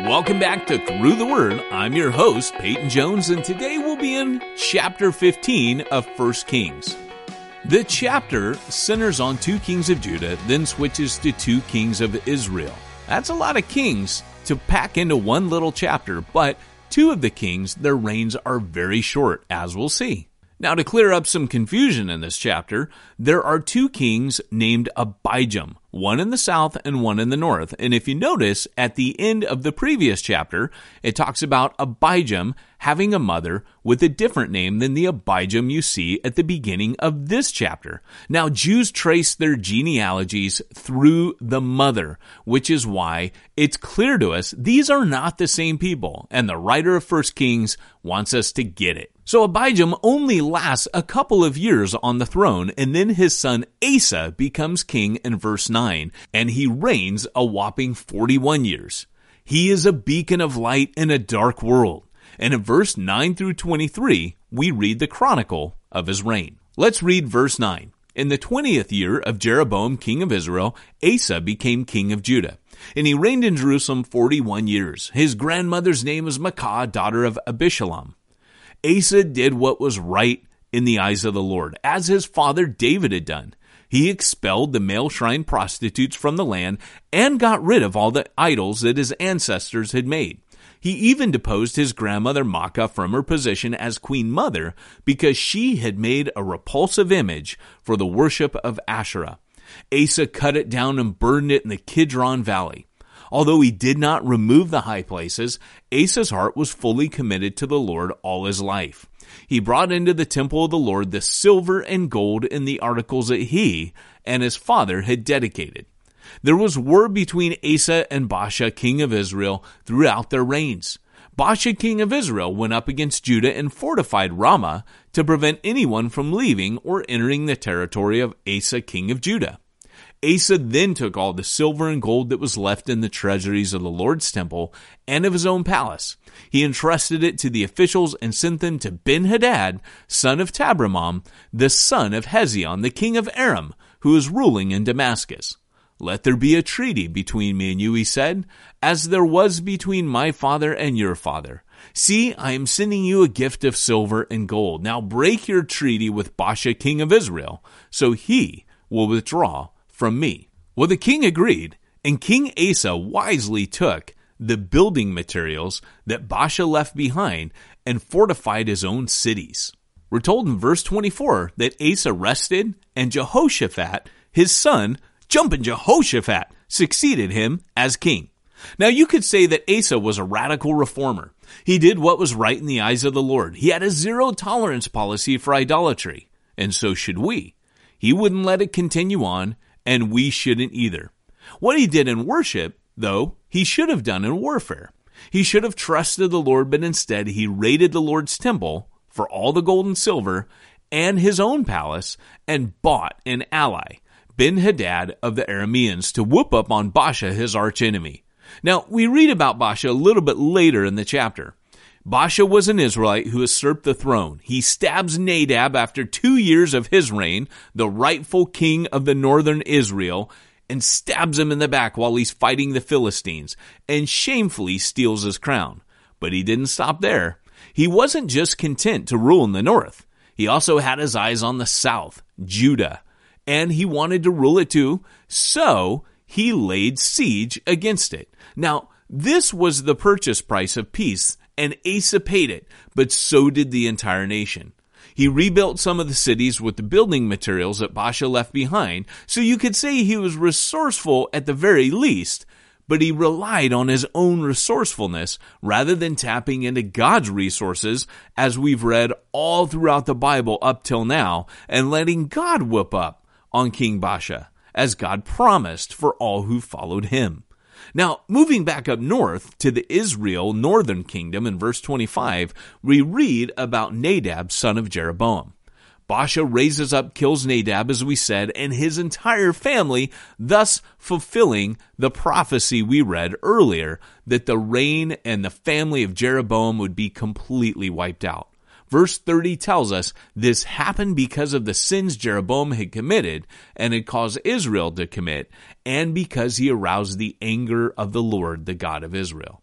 Welcome back to Through the Word. I'm your host, Peyton Jones, and today we'll be in chapter 15 of 1 Kings. The chapter centers on 2 kings of Judah, then switches to 2 kings of Israel. That's a lot of kings to pack into one little chapter, but 2 of the kings, their reigns are very short, as we'll see. Now, to clear up some confusion in this chapter, there are 2 kings named Abijam, one in the south and one in the north. And if you notice, at the end of the previous chapter, it talks about Abijam having a mother with a different name than the Abijam you see at the beginning of this chapter. Now, Jews trace their genealogies through the mother, which is why it's clear to us these are not the same people, and the writer of 1 Kings wants us to get it. So Abijam only lasts a couple of years on the throne, and then his son Asa becomes king in verse 9, and he reigns a whopping 41 years. He is a beacon of light in a dark world. And in verse 9 through 23, we read the chronicle of his reign. Let's read verse 9. In the 20th year of Jeroboam, king of Israel, Asa became king of Judah, and he reigned in Jerusalem 41 years. His grandmother's name was Maacah, daughter of Abishalom. Asa did what was right in the eyes of the Lord, as his father David had done. He expelled the male shrine prostitutes from the land and got rid of all the idols that his ancestors had made. He even deposed his grandmother Maacah from her position as queen mother because she had made a repulsive image for the worship of Asherah. Asa cut it down and burned it in the Kidron Valley. Although he did not remove the high places, Asa's heart was fully committed to the Lord all his life. He brought into the temple of the Lord the silver and gold and the articles that he and his father had dedicated. There was war between Asa and Baasha, king of Israel, throughout their reigns. Baasha, king of Israel, went up against Judah and fortified Ramah to prevent anyone from leaving or entering the territory of Asa, king of Judah. Asa then took all the silver and gold that was left in the treasuries of the Lord's temple and of his own palace. He entrusted it to the officials and sent them to Ben-Hadad, son of Tabrimon, the son of Hezion, the king of Aram, who is ruling in Damascus. Let there be a treaty between me and you, he said, as there was between my father and your father. See, I am sending you a gift of silver and gold. Now break your treaty with Baasha, king of Israel, so he will withdraw from me. Well, the king agreed, and King Asa wisely took the building materials that Baasha left behind and fortified his own cities. We're told in verse 24 that Asa rested, and Jehoshaphat, his son, jumping Jehoshaphat, succeeded him as king. Now, you could say that Asa was a radical reformer. He did what was right in the eyes of the Lord. He had a zero-tolerance policy for idolatry, and so should we. He wouldn't let it continue on, and we shouldn't either. What he did in worship, though, he should have done in warfare. He should have trusted the Lord, but instead he raided the Lord's temple for all the gold and silver and his own palace and bought an ally, Ben-Hadad of the Arameans, to whoop up on Baasha, his archenemy. Now, we read about Baasha a little bit later in the chapter. Baasha was an Israelite who usurped the throne. He stabs Nadab after 2 years of his reign, the rightful king of the northern Israel, and stabs him in the back while he's fighting the Philistines, and shamefully steals his crown. But he didn't stop there. He wasn't just content to rule in the north. He also had his eyes on the south, Judah, and he wanted to rule it too, so he laid siege against it. Now, this was the purchase price of peace, and Asa paid it, but so did the entire nation. He rebuilt some of the cities with the building materials that Baasha left behind, so you could say he was resourceful at the very least, but he relied on his own resourcefulness rather than tapping into God's resources, as we've read all throughout the Bible up till now, and letting God whoop up on King Baasha, as God promised for all who followed him. Now, moving back up north to the Israel northern kingdom in verse 25, we read about Nadab, son of Jeroboam. Baasha raises up, kills Nadab, as we said, and his entire family, thus fulfilling the prophecy we read earlier that the reign and the family of Jeroboam would be completely wiped out. Verse 30 tells us this happened because of the sins Jeroboam had committed and had caused Israel to commit, and because he aroused the anger of the Lord, the God of Israel.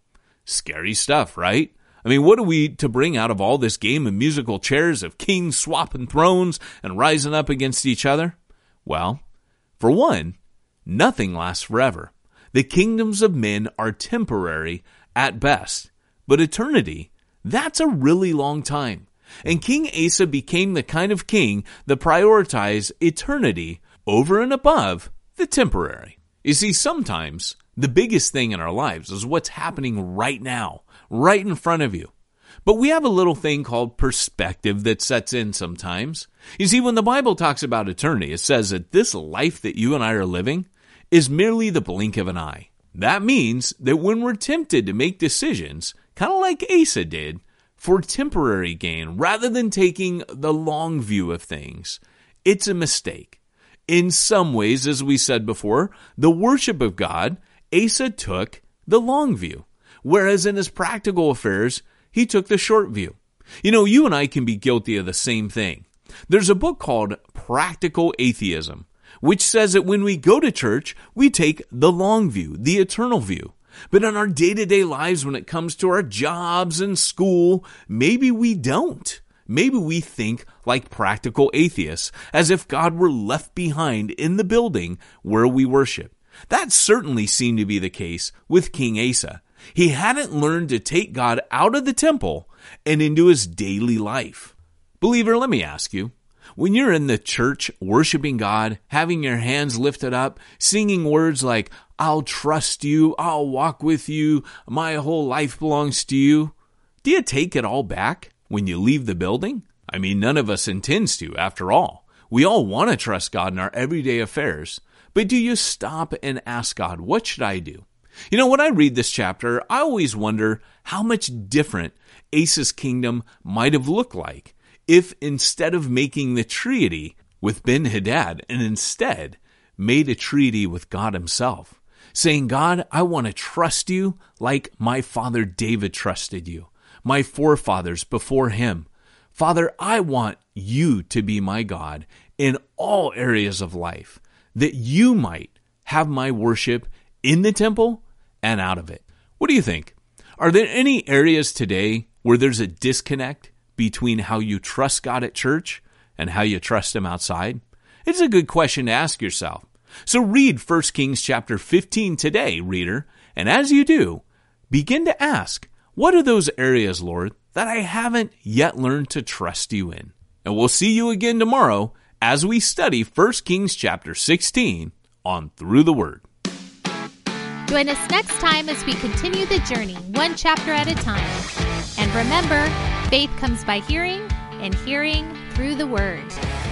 Scary stuff, right? I mean, what are we to bring out of all this game of musical chairs of kings swapping thrones and rising up against each other? Well, for one, nothing lasts forever. The kingdoms of men are temporary at best, but eternity, that's a really long time. And King Asa became the kind of king that prioritized eternity over and above the temporary. You see, sometimes the biggest thing in our lives is what's happening right now, right in front of you. But we have a little thing called perspective that sets in sometimes. You see, when the Bible talks about eternity, it says that this life that you and I are living is merely the blink of an eye. That means that when we're tempted to make decisions, kind of like Asa did, for temporary gain rather than taking the long view of things, it's a mistake. In some ways, as we said before, the worship of God, Asa took the long view, whereas in his practical affairs, he took the short view. You know, you and I can be guilty of the same thing. There's a book called Practical Atheism, which says that when we go to church, we take the long view, the eternal view. But in our day-to-day lives, when it comes to our jobs and school, maybe we don't. Maybe we think like practical atheists, as if God were left behind in the building where we worship. That certainly seemed to be the case with King Asa. He hadn't learned to take God out of the temple and into his daily life. Believer, let me ask you, when you're in the church worshiping God, having your hands lifted up, singing words like, "I'll trust you, I'll walk with you, my whole life belongs to you," do you take it all back when you leave the building? I mean, none of us intends to, after all. We all want to trust God in our everyday affairs. But do you stop and ask God, what should I do? You know, when I read this chapter, I always wonder how much different Asa's kingdom might have looked like if instead of making the treaty with Ben-Hadad and instead made a treaty with God himself, saying, God, I want to trust you like my father David trusted you, my forefathers before him. Father, I want you to be my God in all areas of life, that you might have my worship in the temple and out of it. What do you think? Are there any areas today where there's a disconnect between how you trust God at church and how you trust him outside? It's a good question to ask yourself. So read 1 Kings chapter 15 today, reader, and as you do, begin to ask, what are those areas, Lord, that I haven't yet learned to trust you in? And we'll see you again tomorrow as we study 1 Kings chapter 16 on Through the Word. Join us next time as we continue the journey, one chapter at a time. And remember, faith comes by hearing, and hearing through the Word.